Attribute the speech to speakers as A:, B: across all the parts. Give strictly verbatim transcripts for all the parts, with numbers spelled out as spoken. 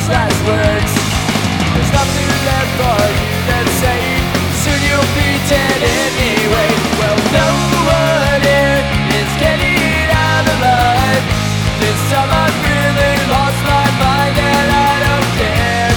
A: last words. There's nothing left for you to say. Soon you'll be dead anyway. Well, no one here is getting out alive. This time I've really lost my mind and I don't care.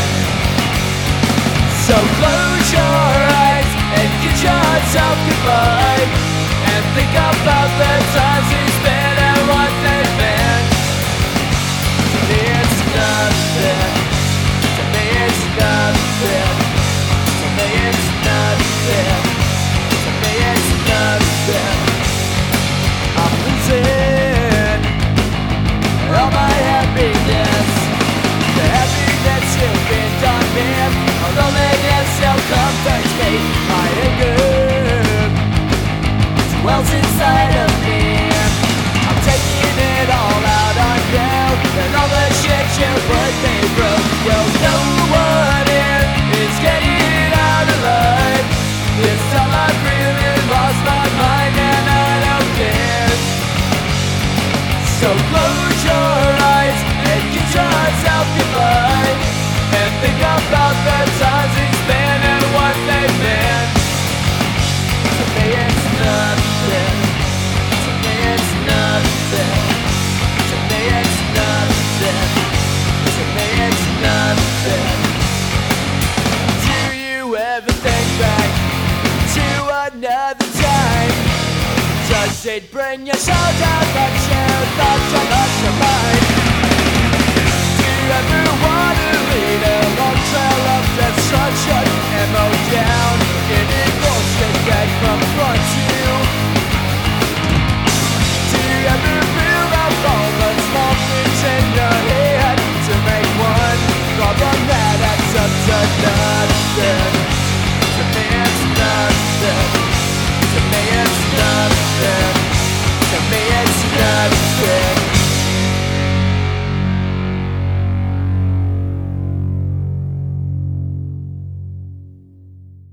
A: So close your eyes and get yourself goodbye, and think about the times we spent and what they've been. To me it's nothing. To me it's nothing. To me it's nothing. To me it's nothing. I'm losing all my happiness. The happiness you've been done with, all loneliness still comforts me. My anger wells inside of me. I'm taking it all out on you, and all the shit you put me through. Well, no one here is getting out alive. This time I've really lost my mind and I don't care. So close your eyes and get yourself goodbye, and think about the times we spent and what they've been. To me it's nothing. To me it's nothing. To me it's nothing. To me it's nothing. Do you ever think back to another time? Does it bring your soul down, but you thought you lost your mind? Do you ever